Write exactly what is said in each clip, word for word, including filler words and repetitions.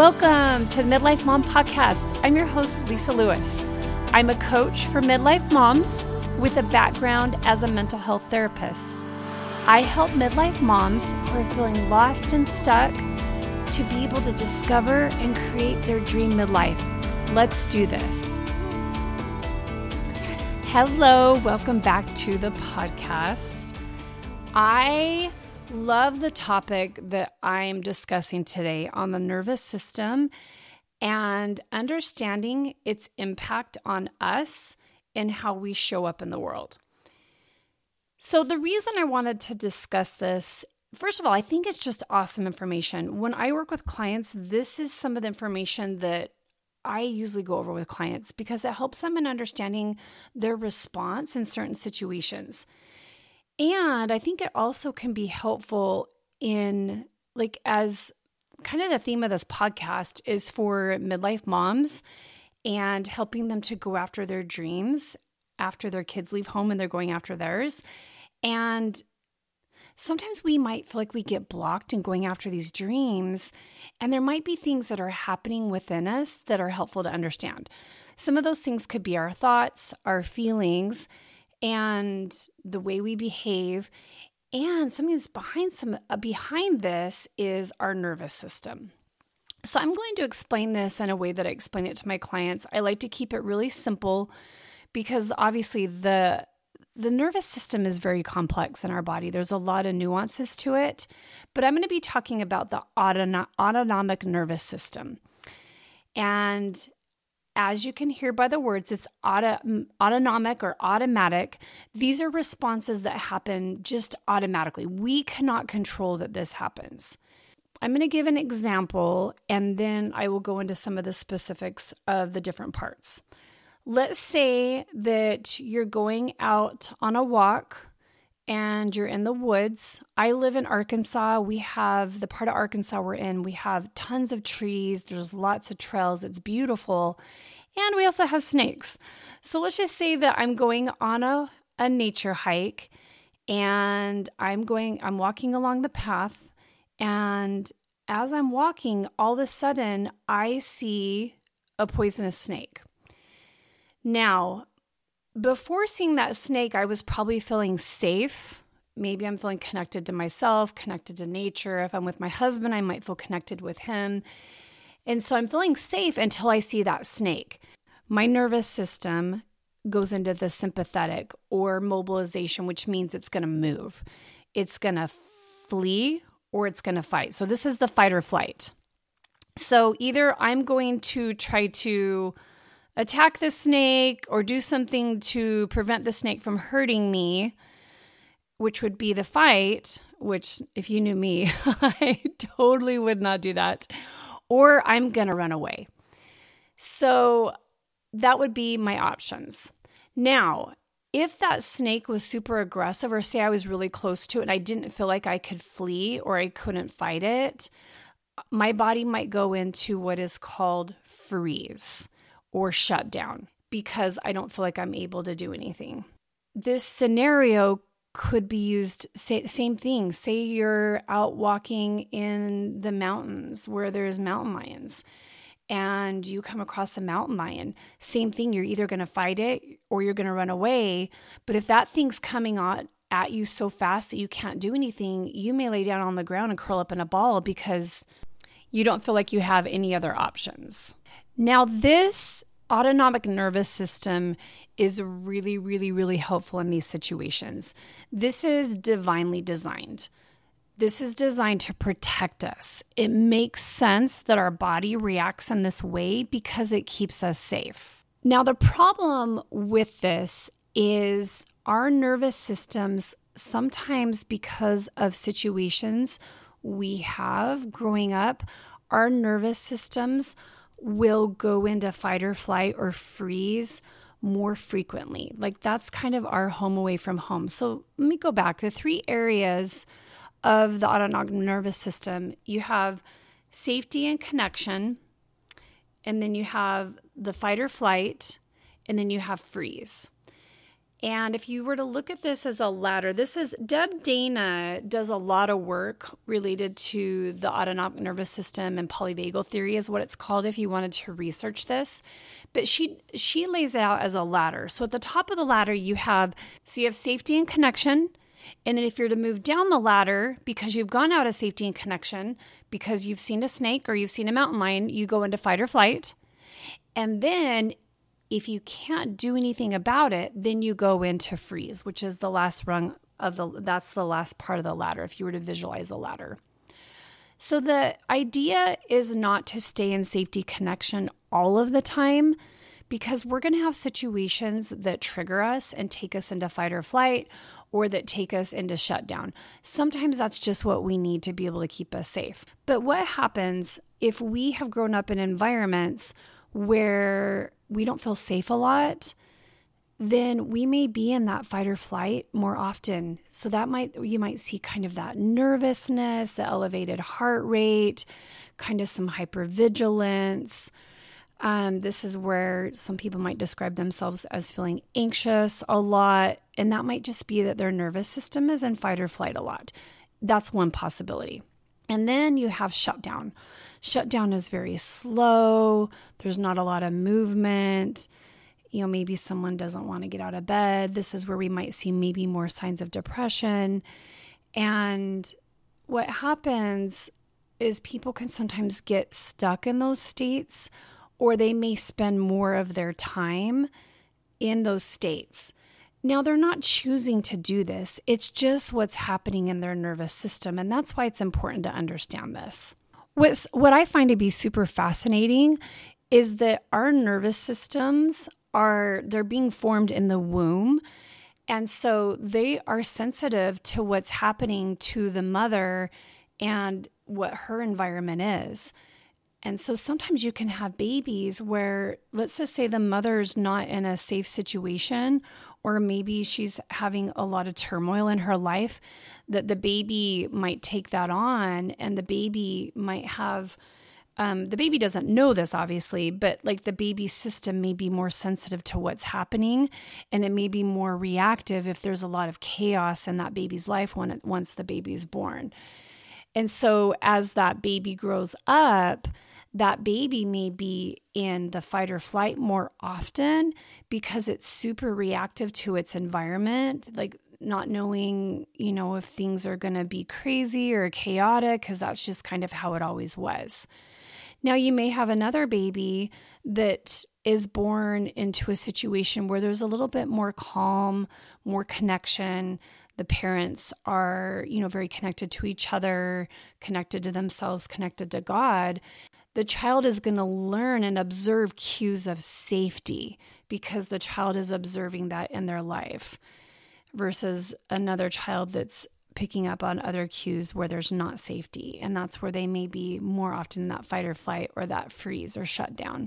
Welcome to the Midlife Mom Podcast. I'm your host, Lisa Lewis. I'm a coach for midlife moms with a background as a mental health therapist. I help midlife moms who are feeling lost and stuck to be able to discover and create their dream midlife. Let's do this. Hello, welcome back to the podcast. I love the topic that I'm discussing today on the nervous system and understanding its impact on us and how we show up in the world. So the reason I wanted to discuss this, first of all, I think it's just awesome information. When I work with clients, this is some of the information that I usually go over with clients because it helps them in understanding their response in certain situations. And I think it also can be helpful in, like, as kind of the theme of this podcast is for midlife moms and helping them to go after their dreams after their kids leave home and they're going after theirs. And sometimes we might feel like we get blocked in going after these dreams, and there might be things that are happening within us that are helpful to understand. Some of those things could be our thoughts, our feelings, and the way we behave. And something that's behind some uh, behind this is our nervous system. So I'm going to explain this in a way that I explain it to my clients. I like to keep it really simple because obviously the the nervous system is very complex in our body. There's a lot of nuances to it, but I'm going to be talking about the autono- autonomic nervous system. And as you can hear by the words, it's auto, autonomic or automatic. These are responses that happen just automatically. We cannot control that this happens. I'm going to give an example, and then I will go into some of the specifics of the different parts. Let's say that you're going out on a walk and you're in the woods. I live in Arkansas. We have the part of Arkansas we're in. We have tons of trees. There's lots of trails. It's beautiful. And we also have snakes. So let's just say that I'm going on a, a nature hike and I'm going, I'm walking along the path. And as I'm walking, all of a sudden I see a poisonous snake. Now, before seeing that snake, I was probably feeling safe. Maybe I'm feeling connected to myself, connected to nature. If I'm with my husband, I might feel connected with him. And so I'm feeling safe until I see that snake. My nervous system goes into the sympathetic or mobilization, which means it's going to move. It's going to flee or it's going to fight. So this is the fight or flight. So either I'm going to try to attack the snake or do something to prevent the snake from hurting me, which would be the fight, which if you knew me, I totally would not do that. Or I'm going to run away. So that would be my options. Now, if that snake was super aggressive, or say I was really close to it and I didn't feel like I could flee or I couldn't fight it, my body might go into what is called freeze or shut down because I don't feel like I'm able to do anything. This scenario could be used, say, same thing. Say you're out walking in the mountains where there's mountain lions and you come across a mountain lion. Same thing, you're either going to fight it or you're going to run away. But if that thing's coming on at you so fast that you can't do anything, you may lay down on the ground and curl up in a ball because you don't feel like you have any other options. Now, this autonomic nervous system is really, really, really helpful in these situations. This is divinely designed. This is designed to protect us. It makes sense that our body reacts in this way because it keeps us safe. Now, the problem with this is our nervous systems, sometimes because of situations we have growing up, our nervous systems will go into fight or flight or freeze more frequently. Like that's kind of our home away from home. So let me go back. The three areas of the autonomic nervous system, you have safety and connection, and then you have the fight or flight, and then you have freeze. And if you were to look at this as a ladder, this is Deb Dana does a lot of work related to the autonomic nervous system, and polyvagal theory is what it's called if you wanted to research this. But she she lays it out as a ladder. So at the top of the ladder, you have so you have safety and connection. And then if you're to move down the ladder, because you've gone out of safety and connection, because you've seen a snake or you've seen a mountain lion, you go into fight or flight. And then if you can't do anything about it, then you go into freeze, which is the last rung of the, that's the last part of the ladder, if you were to visualize the ladder. So the idea is not to stay in safety connection all of the time, because we're going to have situations that trigger us and take us into fight or flight, or that take us into shutdown. Sometimes that's just what we need to be able to keep us safe. But what happens if we have grown up in environments where we don't feel safe a lot? Then we may be in that fight or flight more often. So that might, you might see kind of that nervousness, the elevated heart rate, kind of some hypervigilance. Um, this is where some people might describe themselves as feeling anxious a lot. And that might just be that their nervous system is in fight or flight a lot. That's one possibility. And then you have shutdown. Shutdown is very slow. There's not a lot of movement. You know, maybe someone doesn't want to get out of bed. This is where we might see maybe more signs of depression. And what happens is people can sometimes get stuck in those states, or they may spend more of their time in those states. Now, they're not choosing to do this. It's just what's happening in their nervous system, and that's why it's important to understand this. What's, what I find to be super fascinating is that our nervous systems are, they're being formed in the womb, and so they are sensitive to what's happening to the mother and what her environment is. And so sometimes you can have babies where, let's just say the mother's not in a safe situation, or maybe she's having a lot of turmoil in her life, that the baby might take that on, and the baby might have, um, the baby doesn't know this obviously, but like the baby's system may be more sensitive to what's happening, and it may be more reactive if there's a lot of chaos in that baby's life when it, once the baby's born. And so as that baby grows up, that baby may be in the fight or flight more often because it's super reactive to its environment, like not knowing, you know, if things are going to be crazy or chaotic, because that's just kind of how it always was. Now, you may have another baby that is born into a situation where there's a little bit more calm, more connection. The parents are, you know, very connected to each other, connected to themselves, connected to God. The child is going to learn and observe cues of safety because the child is observing that in their life, versus another child that's picking up on other cues where there's not safety. And that's where they may be more often in that fight or flight or that freeze or shutdown.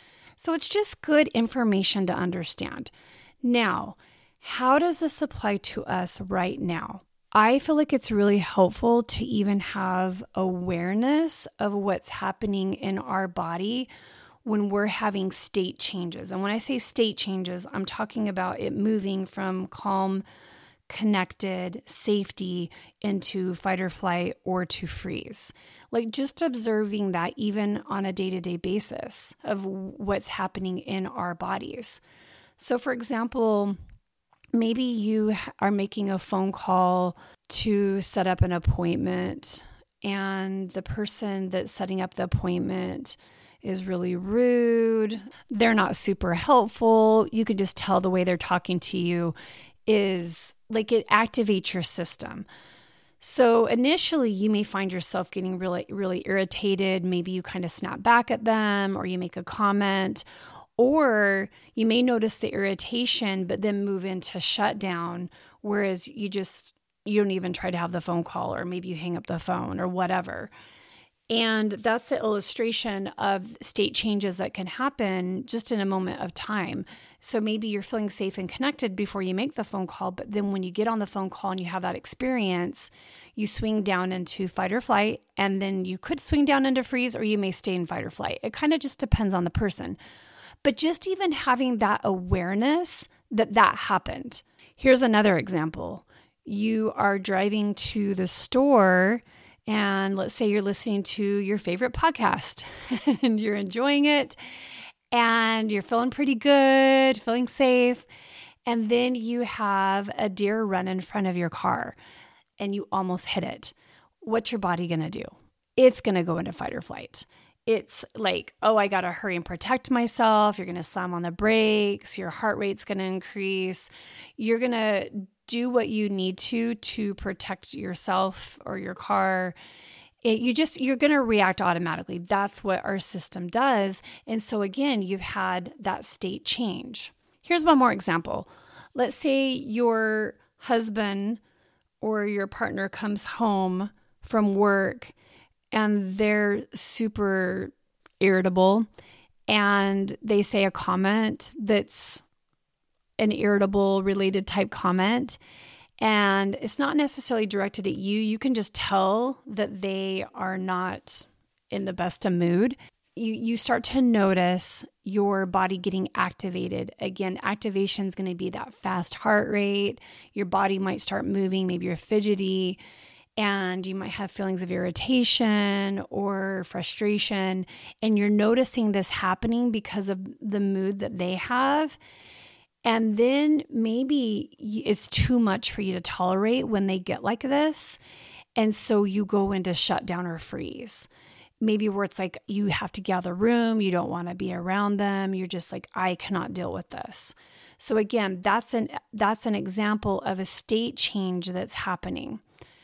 So it's just good information to understand. Now, how does this apply to us right now? I feel like it's really helpful to even have awareness of what's happening in our body when we're having state changes. And when I say state changes, I'm talking about it moving from calm, connected, safety into fight or flight or to freeze. Like just observing that even on a day-to-day basis of what's happening in our bodies. So for example, maybe you are making a phone call to set up an appointment, and the person that's setting up the appointment is really rude. They're not super helpful. You can just tell the way they're talking to you is like it activates your system. So initially you may find yourself getting really, really irritated. Maybe you kind of snap back at them, or you make a comment, or you may notice the irritation, but then move into shutdown, whereas you just, you don't even try to have the phone call, or maybe you hang up the phone or whatever. And that's the illustration of state changes that can happen just in a moment of time. So maybe you're feeling safe and connected before you make the phone call, but then when you get on the phone call and you have that experience, you swing down into fight or flight, and then you could swing down into freeze, or you may stay in fight or flight. It kind of just depends on the person. But just even having that awareness that that happened. Here's another example. You are driving to the store, and let's say you're listening to your favorite podcast and you're enjoying it and you're feeling pretty good, feeling safe. And then you have a deer run in front of your car and you almost hit it. What's your body going to do? It's going to go into fight or flight. It's like, oh, I got to hurry and protect myself. You're going to slam on the brakes. Your heart rate's going to increase. You're going to do what you need to to protect yourself or your car. It, you just, you're going to react automatically. That's what our system does. And so again, you've had that state change. Here's one more example. Let's say your husband or your partner comes home from work and they're super irritable and they say a comment that's an irritable related type comment, and it's not necessarily directed at you. You can just tell that they are not in the best of mood. You you start to notice your body getting activated. Again, activation is going to be that fast heart rate. Your body might start moving. Maybe you're fidgety, and you might have feelings of irritation or frustration. And you're noticing this happening because of the mood that they have. And then maybe it's too much for you to tolerate when they get like this. And so you go into shutdown or freeze. Maybe where it's like you have to get out of the room, you don't want to be around them. You're just like, I cannot deal with this. So again, that's an that's an example of a state change that's happening.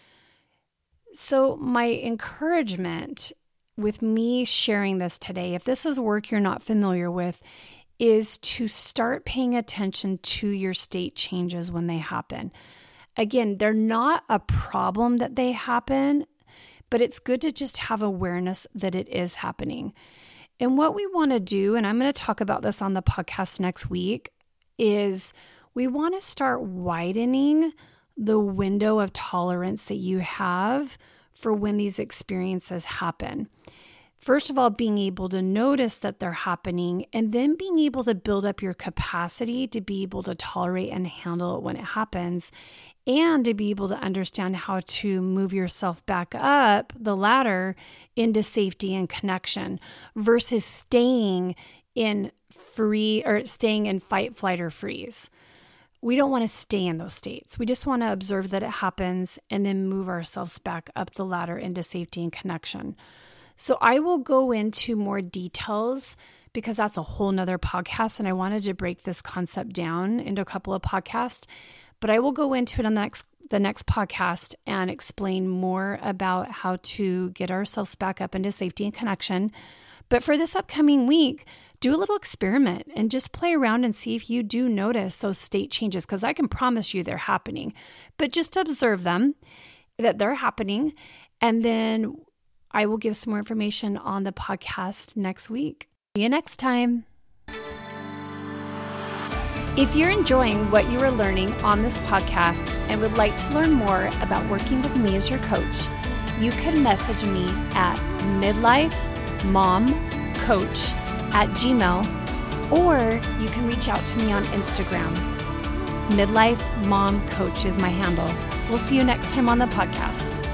So my encouragement with me sharing this today, if this is work you're not familiar with, is to start paying attention to your state changes when they happen. Again, they're not a problem that they happen, but it's good to just have awareness that it is happening. And what we want to do, and I'm going to talk about this on the podcast next week, is we want to start widening the window of tolerance that you have for when these experiences happen. First of all, being able to notice that they're happening, and then being able to build up your capacity to be able to tolerate and handle it when it happens, and to be able to understand how to move yourself back up the ladder into safety and connection versus staying in free or staying in fight, flight, or freeze. We don't want to stay in those states. We just want to observe that it happens and then move ourselves back up the ladder into safety and connection. So I will go into more details because that's a whole nother podcast, and I wanted to break this concept down into a couple of podcasts. But I will go into it on the next the next podcast and explain more about how to get ourselves back up into safety and connection. But for this upcoming week, do a little experiment and just play around and see if you do notice those state changes, because I can promise you they're happening. But just observe them, that they're happening, and then I will give some more information on the podcast next week. See you next time. If you're enjoying what you are learning on this podcast and would like to learn more about working with me as your coach, you can message me at midlifemomcoach at gmail, or you can reach out to me on Instagram. Midlife Mom Coach is my handle. We'll see you next time on the podcast.